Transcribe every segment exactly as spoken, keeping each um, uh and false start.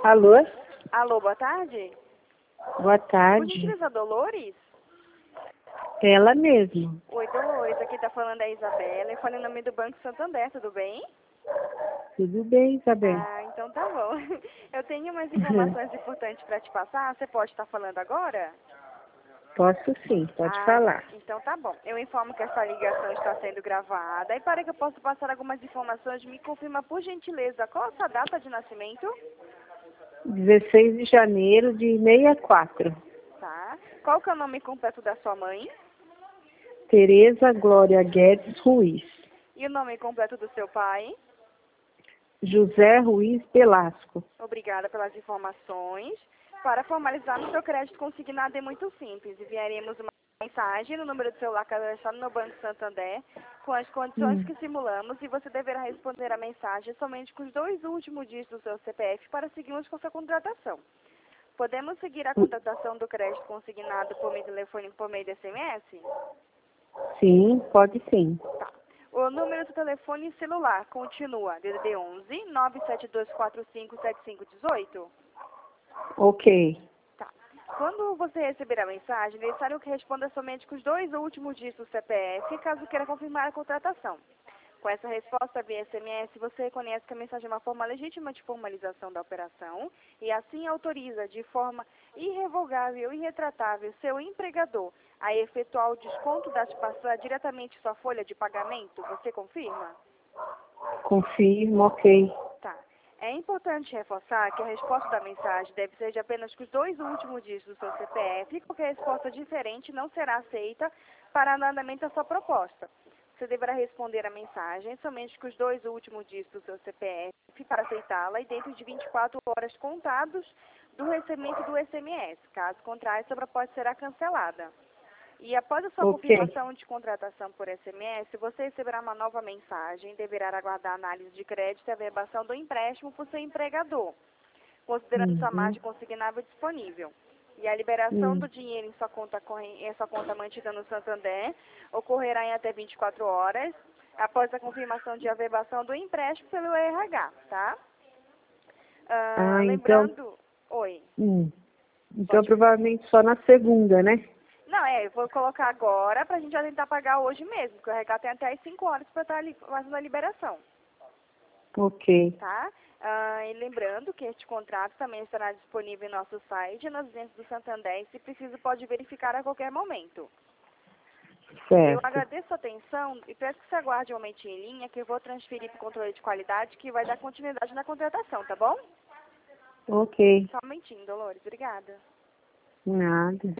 Alô? Alô, boa tarde. Boa Por tarde. gentileza, Dolores? Ela mesma. Oi, Dolores. Aqui tá falando a Isabela. Eu falei em nome do Banco Santander, tudo bem? Tudo bem, Isabel? Ah, então tá bom. Eu tenho umas informações importantes para te passar. Você pode estar falando agora? Posso sim, pode Ah, falar. então tá bom. Eu informo que essa ligação está sendo gravada. E para que eu possa passar algumas informações, me confirma, por gentileza, qual a sua data de nascimento? dezesseis de janeiro de sessenta e quatro. Tá. Qual que é o nome completo da sua mãe? Tereza Glória Guedes Ruiz. E o nome completo do seu pai? José Ruiz Velasco. Obrigada pelas informações. Para formalizar no seu crédito consignado é muito simples. Enviaremos uma mensagem no número do celular cadastrado no Banco Santander com as condições Hum. que simulamos e você deverá responder a mensagem somente com os dois últimos dígitos do seu C P F para seguirmos com a sua contratação. Podemos seguir a contratação do crédito consignado por meio de telefone e por meio de S M S? Sim, pode sim. Tá. O número do telefone celular continua D D D onze nove sete dois quatro cinco sete cinco um oito? Ok. Tá. Quando você receber a mensagem, é necessário que responda somente com os dois últimos dígitos do C P F, caso queira confirmar a contratação. Com essa resposta via S M S, você reconhece que a mensagem é uma forma legítima de formalização da operação e assim autoriza de forma irrevogável e irretratável seu empregador a efetuar o desconto das parcelas diretamente em sua folha de pagamento. Você confirma? Confirmo, ok. Tá. É importante reforçar que a resposta da mensagem deve ser de apenas com os dois últimos dígitos do seu C P F e qualquer resposta diferente não será aceita para andamento da sua proposta. Você deverá responder a mensagem somente com os dois últimos dígitos do seu C P F para aceitá-la e dentro de vinte e quatro horas contados do recebimento do S M S. Caso contrário, sua proposta será cancelada. E após a sua Ok. confirmação de contratação por S M S, você receberá uma nova mensagem e deverá aguardar a análise de crédito e a verbação do empréstimo por seu empregador, considerando sua Uhum. margem consignável disponível. E a liberação Hum. do dinheiro em sua conta, corren- em sua conta mantida no Santander ocorrerá em até vinte e quatro horas, após a confirmação de averbação do empréstimo pelo R H, tá? Ah, Ah, então. lembrando... Oi, Hum. Então pode... provavelmente só na segunda, né? Não, é, eu vou colocar agora pra gente já tentar pagar hoje mesmo, porque o R H tem até as cinco horas pra estar li- fazendo a liberação, Ok. tá? Ah, e lembrando que este contrato também estará disponível em nosso site, nas agências do Santander, e se preciso pode verificar a qualquer momento. Eu Certo. agradeço a atenção e peço que você aguarde um momentinho em linha, que eu vou transferir para o controle de qualidade, que vai dar continuidade na contratação, tá bom? Ok. Só um momentinho, Dolores. Obrigada. Nada.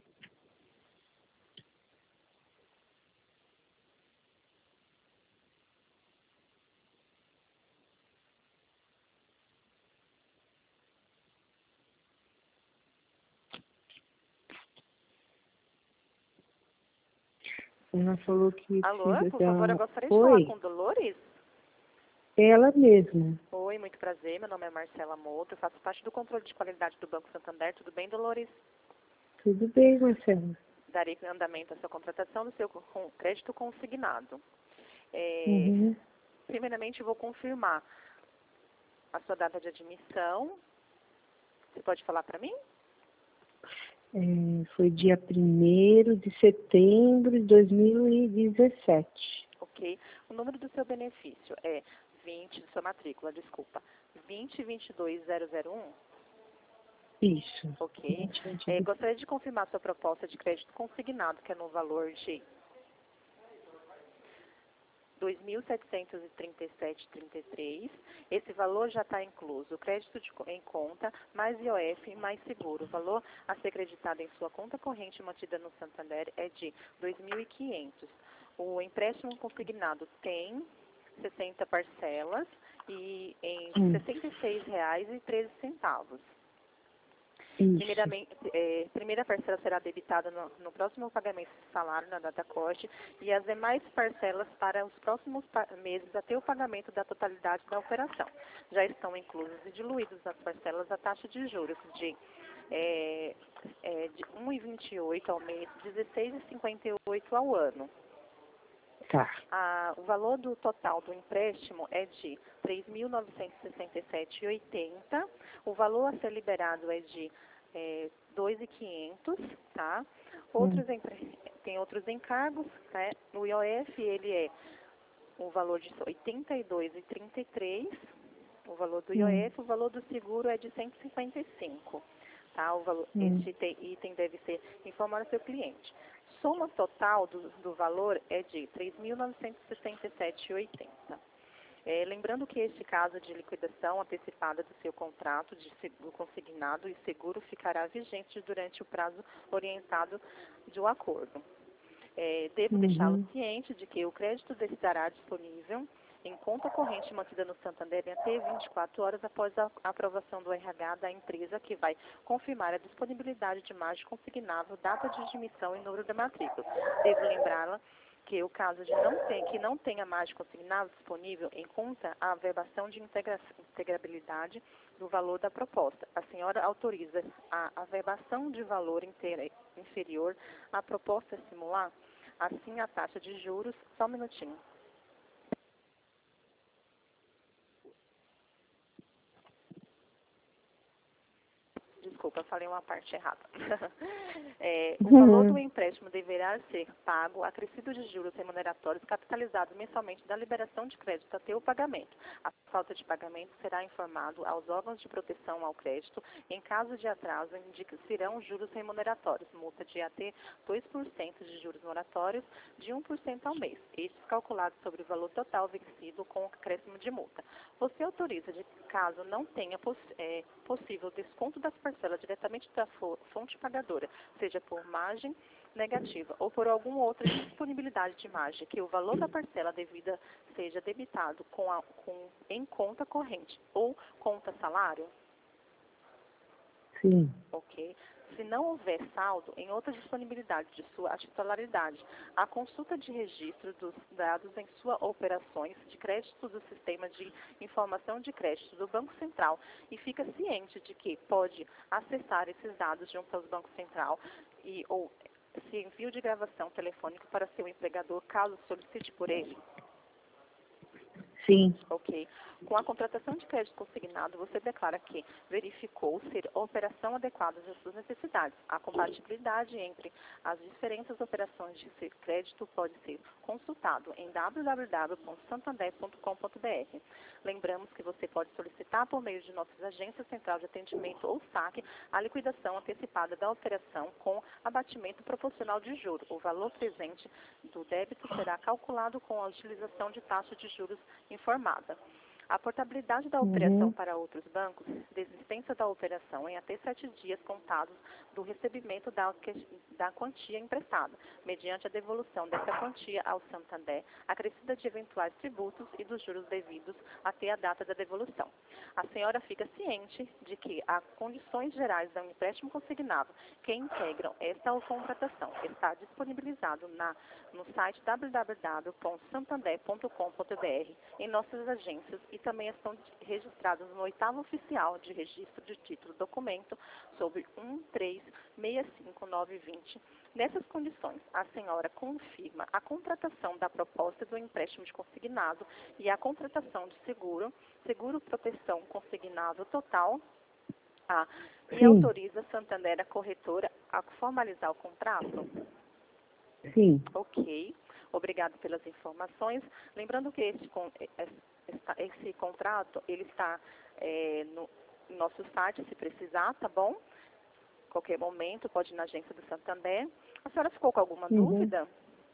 Ela falou que Alô, precisa por favor, eu dar. gostaria de falar Oi, com Dolores. ela mesma. Oi, muito prazer. Meu nome é Marcela Mouto. Eu faço parte do controle de qualidade do Banco Santander. Tudo bem, Dolores? Tudo bem, Marcelo? Darei andamento à sua contratação do seu com- crédito consignado. É, Uhum. primeiramente, eu vou confirmar a sua data de admissão. Você pode falar para mim? É, foi dia primeiro de setembro de dois mil e dezessete. Ok. O número do seu benefício é vinte, de sua matrícula, desculpa, vinte vinte e dois zero zero um. Isso. Ok. vinte, vinte e É, dois. gostaria de confirmar sua proposta de crédito consignado, que é no valor de dois mil setecentos e trinta e sete vírgula trinta e três. Esse valor já está incluso o crédito de co- em conta, mais I O F, mais seguro. O valor a ser creditado em sua conta corrente mantida no Santander é de dois mil e quinhentos. O empréstimo consignado tem sessenta parcelas e em Hum, sessenta e seis reais e treze centavos. Isso. Primeiramente, eh, primeira parcela será debitada no, no próximo pagamento do salário, na data corte, e as demais parcelas para os próximos pa- meses até o pagamento da totalidade da operação. Já estão inclusos e diluídos nas parcelas a taxa de juros de, eh, eh, de um vírgula vinte e oito ao mês, dezesseis vírgula cinquenta e oito ao ano. Tá. A, o valor do total do empréstimo é de três mil novecentos e sessenta e sete reais e oitenta centavos. O valor a ser liberado é de é, dois mil e quinhentos reais, tá? Outros Hum. empre... Tem outros encargos, né? O I O F, ele é o valor de oitenta e dois reais e trinta e três centavos. O valor do I O F, Hum. o valor do seguro é de cento e cinquenta e cinco reais. Tá? O valor, Hum. este item deve ser informado ao seu cliente. Soma total do, do valor é de três mil novecentos e sessenta e sete reais e oitenta centavos. É, lembrando que este caso de liquidação antecipada do seu contrato de seguro consignado e seguro ficará vigente durante o prazo orientado do acordo. É, devo Uhum. deixá-lo ciente de que o crédito estará disponível em conta corrente mantida no Santander em até vinte e quatro horas após a aprovação do R H da empresa, que vai confirmar a disponibilidade de margem consignável, data de admissão e número da matrícula. Devo lembrá-la que o caso de não ter, que não tenha margem consignável disponível, em conta a averbação de integra, integrabilidade do valor da proposta. A senhora autoriza a averbação de valor inteira, inferior à proposta simular, assim a taxa de juros, só um minutinho. Desculpa, falei uma parte errada. É, o valor do empréstimo deverá ser pago acrescido de juros remuneratórios capitalizados mensalmente da liberação de crédito até o pagamento. A falta de pagamento será informado aos órgãos de proteção ao crédito. Em caso de atraso, indicarão juros remuneratórios, multa de até dois por cento de juros moratórios, de um por cento ao mês. Estes calculados sobre o valor total vencido com o acréscimo de multa. Você autoriza, de caso não tenha poss é, possível desconto das parcelas diretamente da fonte pagadora, seja por margem negativa ou por alguma outra disponibilidade de margem, que o valor da parcela devida seja debitado com a, com, em conta corrente ou conta salário? Sim. Ok. Se não houver saldo em outra disponibilidade de sua titularidade, a consulta de registro dos dados em suas operações de crédito do Sistema de Informação de Crédito do Banco Central e fica ciente de que pode acessar esses dados junto ao Banco Central e ou se envio de gravação telefônica para seu empregador caso solicite por ele. Sim. Ok. Com a contratação de crédito consignado, você declara que verificou ser a operação adequada às suas necessidades. A compatibilidade entre as diferentes operações de crédito pode ser consultado em w w w ponto santander ponto com ponto b r. Lembramos que você pode solicitar por meio de nossas agências central de atendimento ou saque a liquidação antecipada da operação com abatimento proporcional de juros. O valor presente do débito será calculado com a utilização de taxa de juros informada. A portabilidade da operação Uhum. para outros bancos, desistência da operação em até sete dias contados do recebimento da, da quantia emprestada, mediante a devolução dessa quantia ao Santander, acrescida de eventuais tributos e dos juros devidos até a data da devolução. A senhora fica ciente de que as condições gerais do empréstimo consignado que integram esta contratação está disponibilizado na, no site w w w ponto santander ponto com ponto b r, em nossas agências, e também estão registrados no oitavo oficial de registro de título documento sobre um três seis cinco nove dois zero. Nessas condições, a senhora confirma a contratação da proposta do empréstimo de consignado e a contratação de seguro, seguro proteção consignado total, a, e Sim. autoriza a Santander, a corretora, a formalizar o contrato? Sim. Ok. Obrigado pelas informações. Lembrando que esse, esse contrato, ele está é, no nosso site, se precisar, tá bom? Qualquer momento, pode ir na agência do Santander. A senhora ficou com alguma Uhum. dúvida?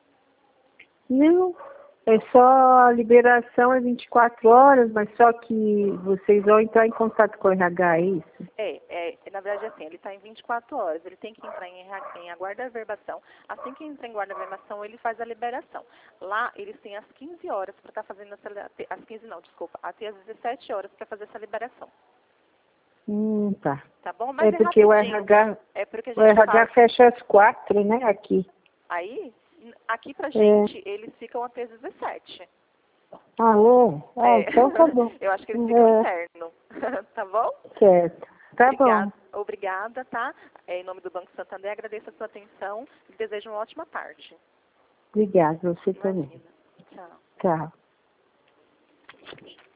Não, é só a liberação é vinte e quatro horas, mas só que vocês vão entrar em contato com o R H, é isso? É, é na verdade, assim, ele está em vinte e quatro horas, ele tem que entrar em, em aguarda averbação. Assim que entra em guarda averbação, ele faz a liberação. Lá, eles têm as quinze horas para estar tá fazendo essa, as quinze não, desculpa, até as dezessete horas para fazer essa liberação. Hum, tá. Tá bom? Mas é é porque o rapidinho. R H, É porque a o gente R H fala... fecha às quatro, né, aqui. Aí, aqui pra gente, é. Eles ficam até as dezessete. Ah, é? Ah, É. então tá bom. Eu acho que eles ficam É. interno. Tá bom? Certo. Tá Obrigada, bom. obrigada, tá? É, em nome do Banco Santander, agradeço a sua atenção e desejo uma ótima tarde. Obrigada, você Imagina. também. Tchau. Tchau.